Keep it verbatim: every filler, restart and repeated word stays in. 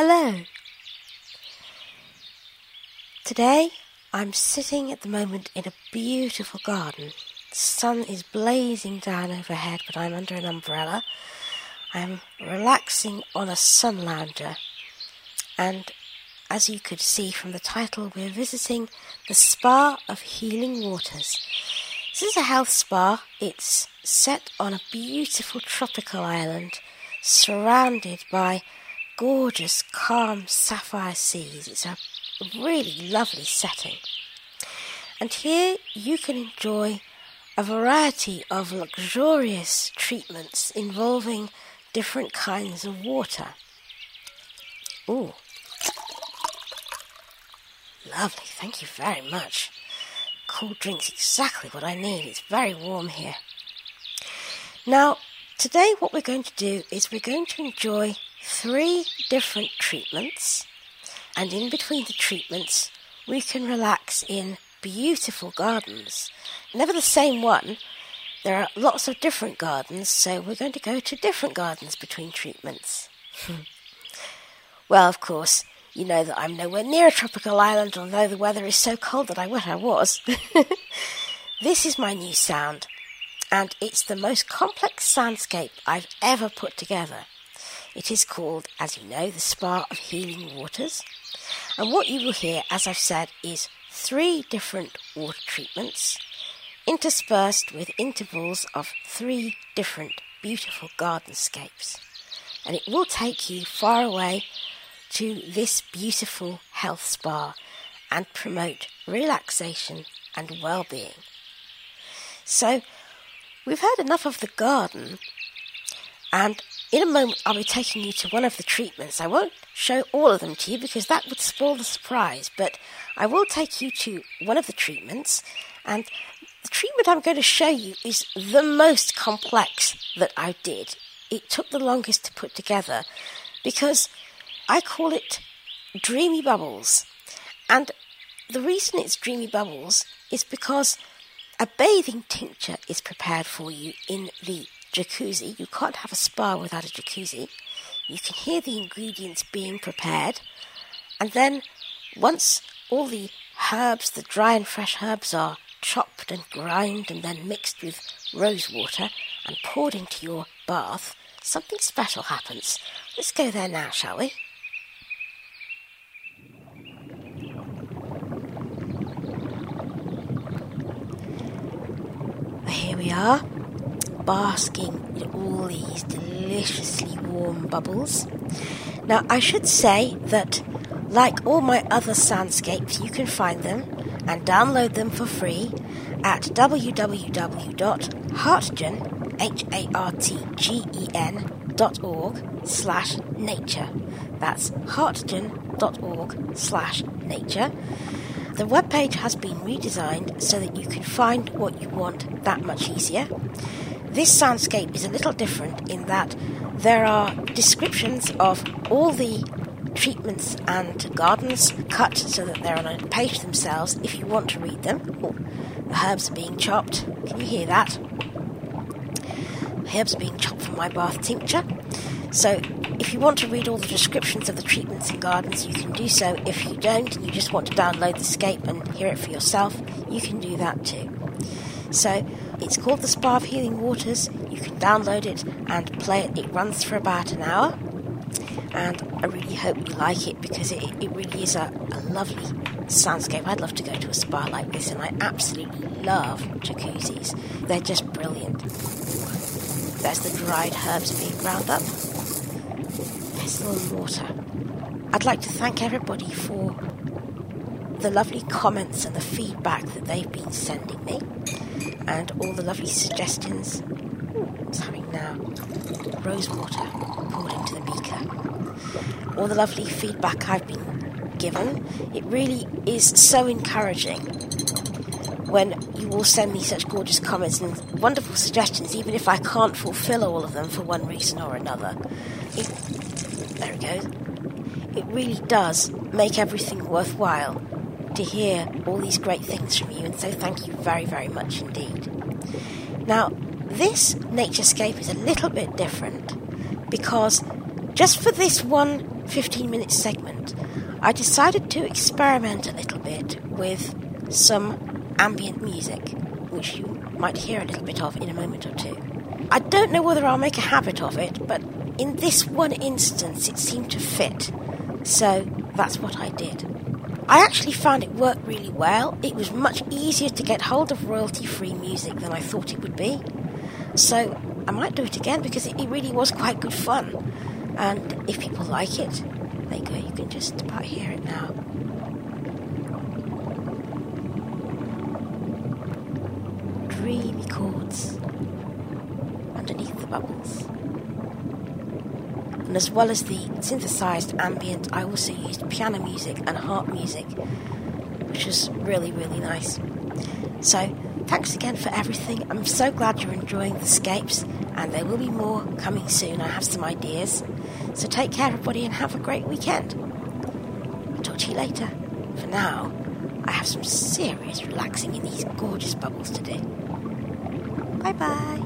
Hello. Today I'm sitting at the moment in a beautiful garden. The sun is blazing down overhead, but I'm under an umbrella. I'm relaxing on a sun lounger, and as you could see from the title, we're visiting the Spa of Healing Waters. This is a health spa. It's set on a beautiful tropical island surrounded by gorgeous, calm sapphire seas. It's a really lovely setting. And here you can enjoy a variety of luxurious treatments involving different kinds of water. Ooh. Lovely, thank you very much. Cool drink's exactly what I need. It's very warm here. Now, today what we're going to do is we're going to enjoy three different treatments, and in between the treatments we can relax in beautiful gardens. Never the same one. There are lots of different gardens, so we're going to go to different gardens between treatments. Well, of course, you know that I'm nowhere near a tropical island, although the weather is so cold that I wish I was. This is my new sound, and it's the most complex soundscape I've ever put together. It is called, as you know, the Spa of Healing Waters. And what you will hear, as I've said, is three different water treatments, interspersed with intervals of three different beautiful gardenscapes. And it will take you far away to this beautiful health spa and promote relaxation and well-being. So, we've had enough of the garden, and in a moment I'll be taking you to one of the treatments. I won't show all of them to you because that would spoil the surprise, but I will take you to one of the treatments, and the treatment I'm going to show you is the most complex that I did. It took the longest to put together because I call it Dreamy Bubbles. And the reason it's Dreamy Bubbles is because a bathing tincture is prepared for you in the jacuzzi. You can't have a spa without a jacuzzi. You can hear the ingredients being prepared, and then once all the herbs, the dry and fresh herbs, are chopped and ground and then mixed with rose water and poured into your bath, something special happens. Let's go there now, shall we? Here we are, basking in all these deliciously warm bubbles. Now, I should say that, like all my other soundscapes, you can find them and download them for free at w w w dot hartgen, H A R T G E N dot org slash nature. That's hartgen dot org slash nature. The webpage has been redesigned so that you can find what you want that much easier. This soundscape is a little different in that there are descriptions of all the treatments and gardens cut so that they're on a page themselves if you want to read them. Oh, the herbs are being chopped. Can you hear that? The herbs are being chopped from my bath tincture. So if you want to read all the descriptions of the treatments and gardens, you can do so. If you don't and you just want to download the scape and hear it for yourself, you can do that too. So it's called the Spa of Healing Waters. You can download it and play it. It runs for about an hour, and I really hope you like it because it, it really is a, a lovely soundscape. I'd love to go to a spa like this, and I absolutely love jacuzzis. They're just brilliant. There's the dried herbs being ground up. There's the warm water. I'd like to thank everybody for the lovely comments and the feedback that they've been sending me, and all the lovely suggestions. Ooh, what's happening now? Rose water poured into the beaker. All the lovely feedback I've been given. It really is so encouraging when you all send me such gorgeous comments and wonderful suggestions, even if I can't fulfill all of them for one reason or another. It, there it goes. It really does make everything worthwhile to hear all these great things from you, and so thank you very, very much indeed. Now, this naturescape is a little bit different because just for this one fifteen minute segment, I decided to experiment a little bit with some ambient music, which you might hear a little bit of in a moment or two. I don't know whether I'll make a habit of it, but in this one instance it seemed to fit, so that's what I did. I actually found it worked really well. It was much easier to get hold of royalty-free music than I thought it would be, so I might do it again because it, it really was quite good fun. And if people like it, there you go, you can just about hear it now. Dreamy chords underneath the bubbles. And as well as the synthesized ambient, I also used piano music and harp music, which was really, really nice. So, thanks again for everything. I'm so glad you're enjoying the Scapes, and there will be more coming soon. I have some ideas. So take care, everybody, and have a great weekend. I'll talk to you later. For now, I have some serious relaxing in these gorgeous bubbles to do. Bye-bye.